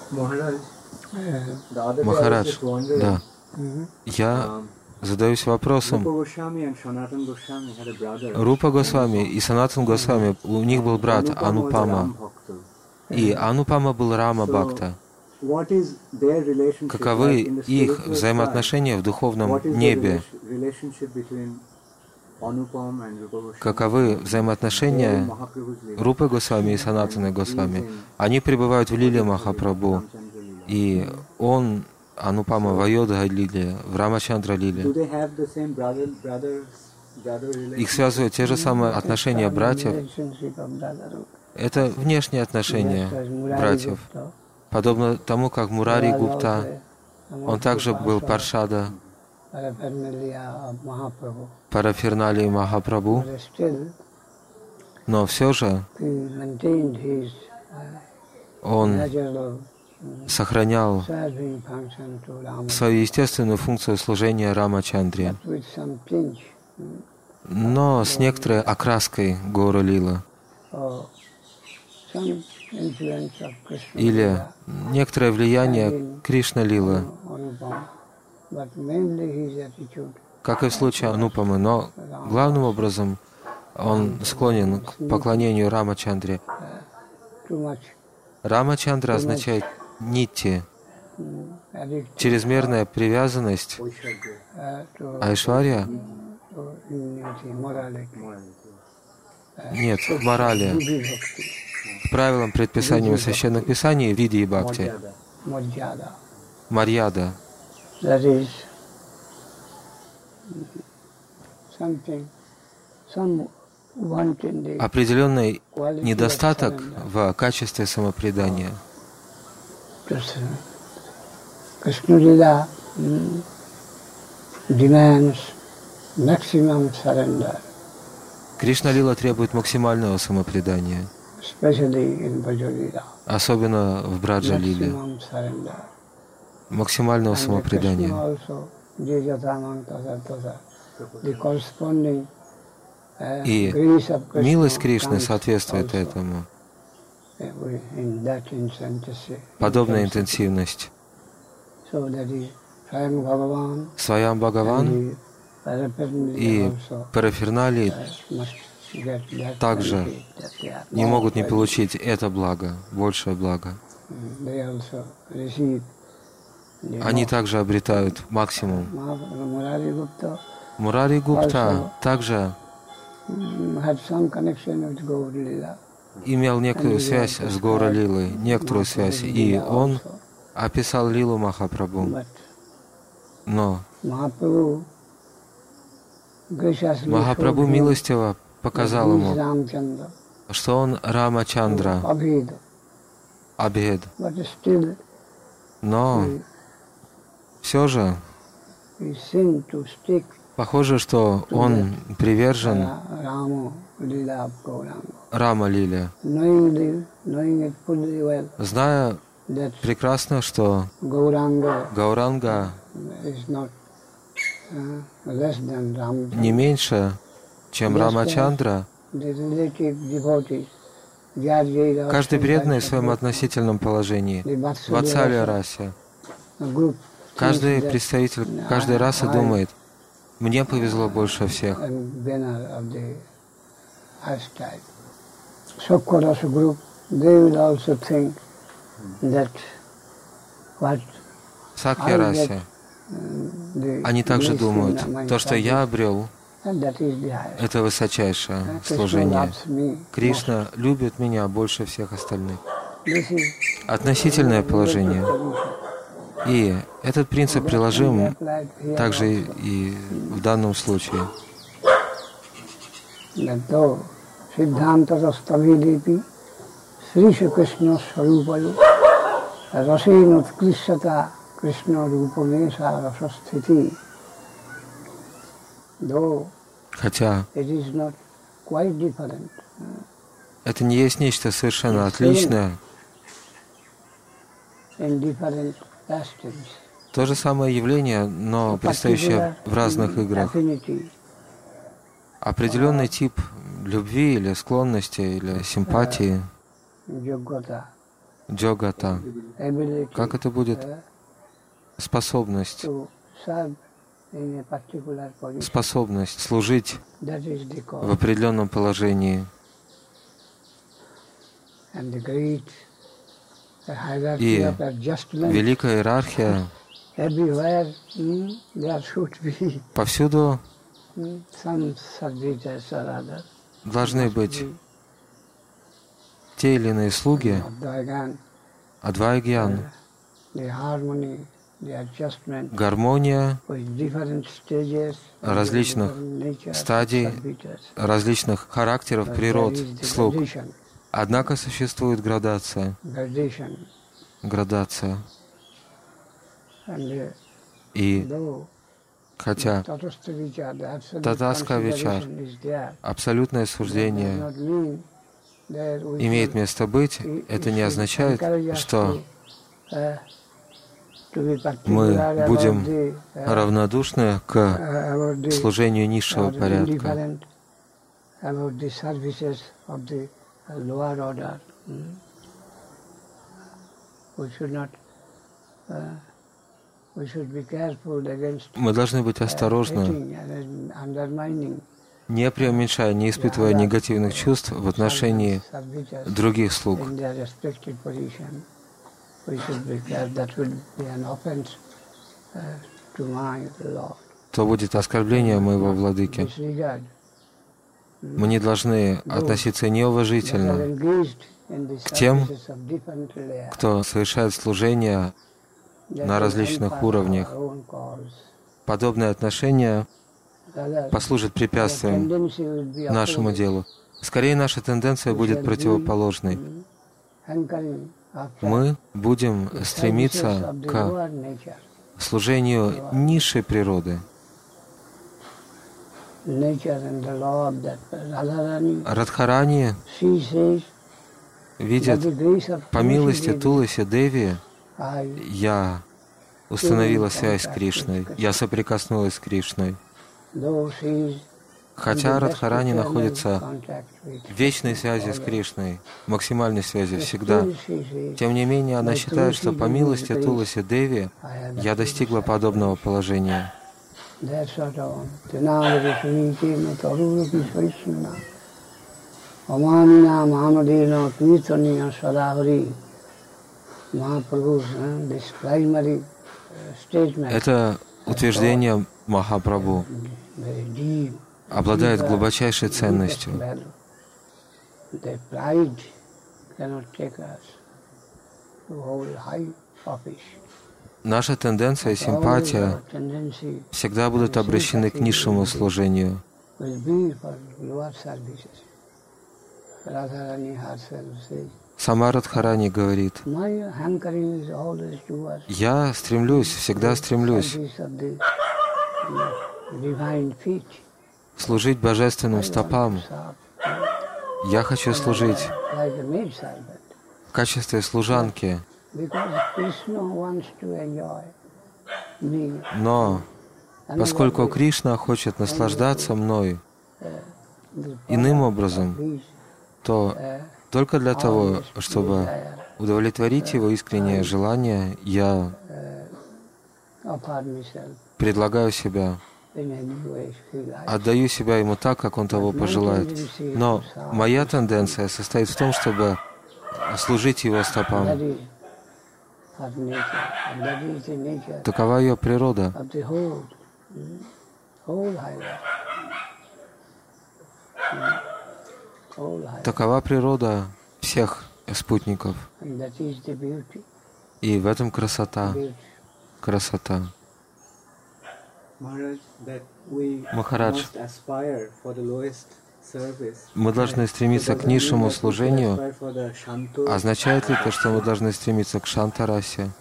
Махарадж, да. Я задаюсь вопросом. Рупа Госвами и Санатан Госвами, у них был брат Анупама. И Анупама был Рама Бхакта. Каковы их взаимоотношения в духовном небе? Каковы взаимоотношения Рупы Госвами и Санатаны Госвами? Они пребывают в лиле Махапрабху, и он, Анупама, в Айодха-лиле, в Рамачандра-лиле. Их связывают те же самые отношения братьев. Это внешние отношения братьев. Подобно тому, как Мурари Гупта, он также был Паршада, параферналии Махапрабху, но все же он сохранял свою естественную функцию служения Рамачандре, но с некоторой окраской Гаура Лила или некоторое влияние Кришна Лила, как и в случае Анупамы, но главным образом он склонен к поклонению Рамачандре. Рамачандра означает нитти, чрезмерная привязанность, айшварья, нет, к морали, к правилам, предписаниям священных писаний в виде и бхакти, марьяда. Определенный недостаток в качестве самопредания. Кришна Лила требует максимального самопредания, особенно в Браджа Лиле, максимального самопредания. И милость Кришны соответствует этому. Подобная интенсивность. Своям Бхагаван и параферналии также не могут не получить это благо, большее благо. Они также обретают максимум. Мурари Гупта также имел некую связь с Гаура Лилой, некоторую связь, и он описал Лилу Махапрабху. Но Махапрабху милостиво показал ему, что он Рамачандра, Абхед. Но все же похоже, что он привержен Рама-лиле, зная прекрасно, что Гауранга не меньше, чем Рамачандра. Каждый преданный в своем относительном положении, в Ватсалия расе. Каждый представитель каждой расы думает: мне повезло больше всех. В Сакья-расе они также думают, то, что я обрел, это высочайшее служение. Кришна любит меня больше всех остальных. Относительное положение. И этот принцип приложим также и в данном случае. Хотя это не есть нечто совершенно отличное. То же самое явление, но предстоящее в разных играх. Определенный тип любви или склонности, или симпатии Джогата. Как это будет? Способность служить в определенном положении. И великая иерархия, повсюду должны быть те или иные слуги, Адвайгьян, гармония различных стадий, различных характеров, природ, слуг. Однако существует градация. И хотя татаска вичар, абсолютное суждение имеет место быть, это не означает, что мы будем равнодушны к служению низшего порядка. Мы должны быть осторожны, не преуменьшая, не испытывая негативных чувств в отношении других слуг. То будет оскорбление моего владыки. Мы не должны относиться неуважительно к тем, кто совершает служение на различных уровнях. Подобное отношение послужит препятствием нашему делу. Скорее, наша тенденция будет противоположной. Мы будем стремиться к служению низшей природы. Радхарани видит, по милости Туласи Деви, я установила связь с Кришной, я соприкоснулась с Кришной. Хотя Радхарани находится в вечной связи с Кришной, максимальной связи всегда, тем не менее она считает, что по милости Туласи Деви я достигла подобного положения. Это утверждение Махапрабху обладает глубочайшей ценностью. Наша тенденция и симпатия всегда будут обращены к низшему служению. Сама Радхарани говорит, я стремлюсь, всегда стремлюсь служить божественным стопам. Я хочу служить в качестве служанки. Но поскольку Кришна хочет наслаждаться мной иным образом, то только для того, чтобы удовлетворить его искреннее желание, я предлагаю себя, отдаю себя ему так, как он того пожелает. Но моя тенденция состоит в том, чтобы служить его стопам. Такова ее природа. Такова природа всех спутников. И в этом красота. Красота. Махарадж, мы должны стремиться к низшему служению. Означает ли это, что мы должны стремиться к шантарасе?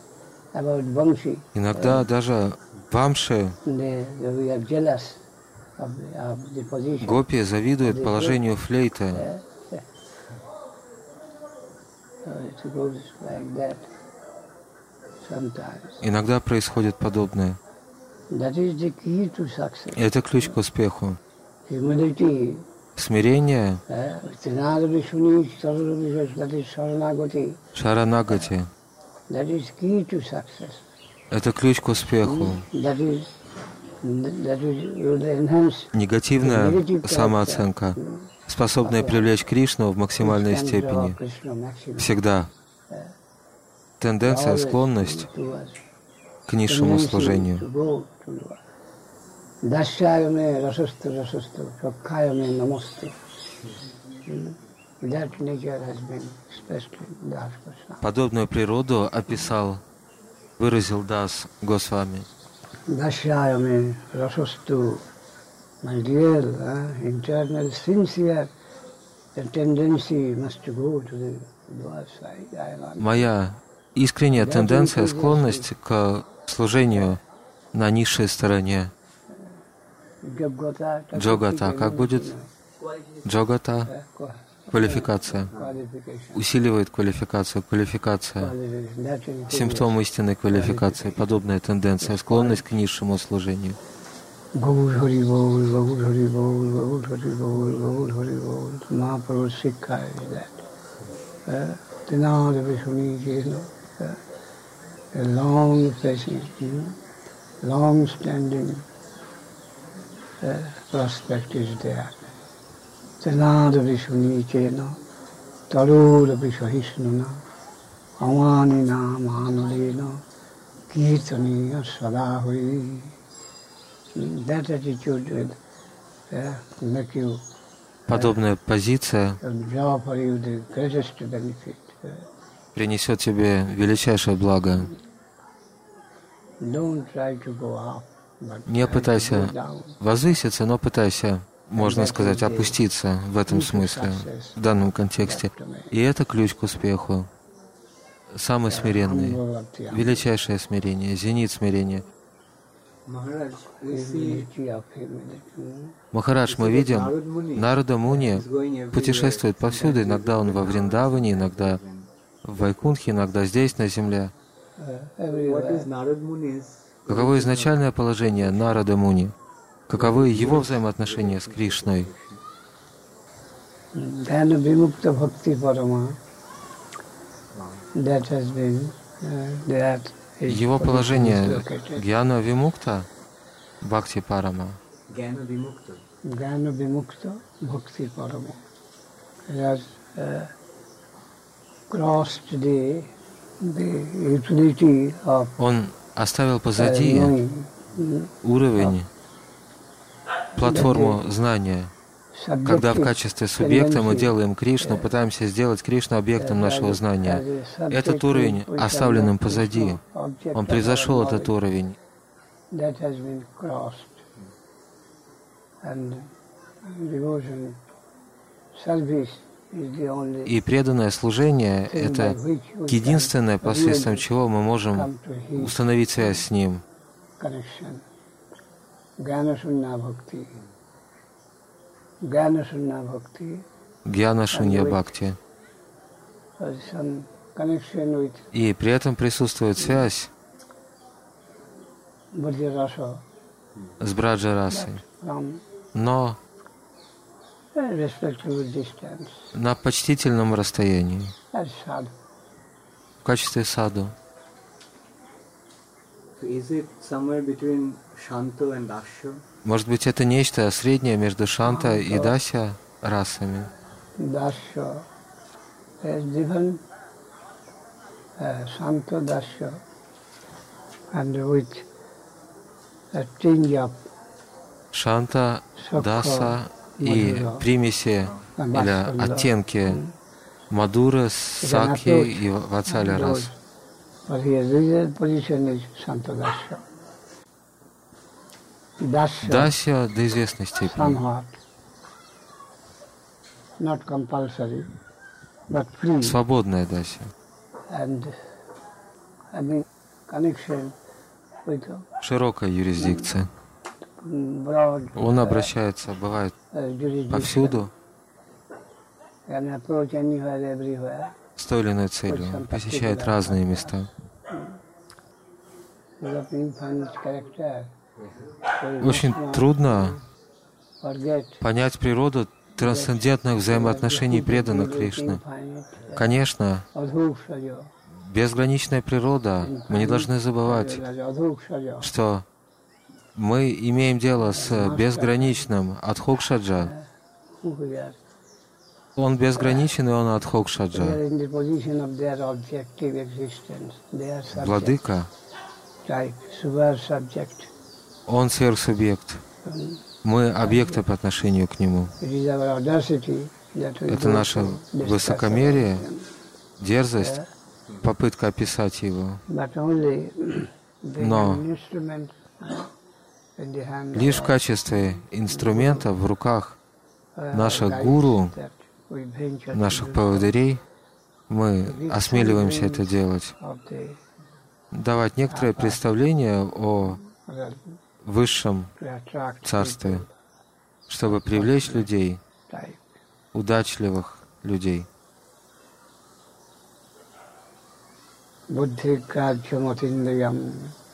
Иногда даже вамши Гопи завидуют положению флейты. Иногда происходит подобное. Это ключ к успеху. Смирение, шаранагати. Это ключ к успеху. Негативная самооценка, способная привлечь Кришну в максимальной степени. Всегда. Тенденция, склонность к низшему служению. Подобную природу описал, выразил Дас Госвами. Dashyayame rasastu, my dear, internal sincere, the tendency must to go to the lower side. Моя искренняя тенденция, склонность к служению на низшей стороне. Джогата. Как будет? Джогата. Квалификация. Усиливает квалификацию. Квалификация. Симптом истинной квалификации. Подобная тенденция. Склонность к низшему служению. Tanadavishunichena, Tarudabhishahisnuna, Avanina Mahanulena, Kirtaniya Sadahuri. That attitude will make you подобная позиция принесет тебе величайшее благо. Не пытайся возвыситься, но пытайся, можно сказать, опуститься в этом смысле, в данном контексте. И это ключ к успеху. Самый смиренный, величайшее смирение, зенит смирения. Махарадж, мы видим, Нарада Муни путешествует повсюду. Иногда он во Вриндаване, иногда в Вайкунтхе, иногда здесь, на земле. Каково изначальное положение Нарада Муни? Каковы его взаимоотношения с Кришной? Его положение Гьяна Вимукта, Бхакти Парама. Он оставил позади уровень, платформу знания, когда в качестве субъекта мы делаем Кришну, пытаемся сделать Кришну объектом нашего знания. Этот уровень оставлен им позади. Он превзошел этот уровень. И преданное служение — это единственное, посредством чего мы можем установить связь с Ним. Гьяна Шунья Бхакти. И при этом присутствует связь с Браджа-расой, но на почтительном расстоянии, в качестве саду. Может быть, это нечто среднее между Шанта и Дася расами. Шанта, Даса и примеси или оттенки Мадуры, Сакхи и Вацаля рас. Дася до известной степени. Свободная Дася. Широкая юрисдикция. broad Он обращается, бывает, jurisdiction повсюду and approach anywhere, everywhere. с той или иной целью. Он посещает разные места. Developing one's character. So you Очень must not трудно forget понять природу трансцендентных взаимоотношений преданных Кришны. Конечно, Adhukshaja. безграничная природа. Мы не должны забывать, Adhukshaja. что мы имеем дело с безграничным Адхокшаджа. Who we are. Он безграничен, и он They Адхокшаджа. are in the position of their objective existence. They are subject, Владыка, like super subject. он сверхсубъект. Мы объекты по отношению к нему. It is our audacity that we Это go наше to discuss высокомерие, about them. дерзость, попытка описать его. But only they Но have an instrument in the hand of лишь в качестве инструмента в руках наших guides гуру, that we venture to наших do поводырей, мы осмеливаемся это делать. of the Давать некоторое представление о высшем to attract царстве, чтобы привлечь людей, type. удачливых людей. Buddhi kajyamatindriyam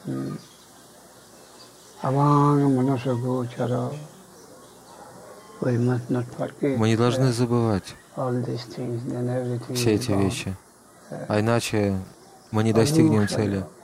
avang manasagochara. We must not forget Мы не должны забывать all these things, then everything все is эти gone. вещи, а иначе мы не достигнем цели.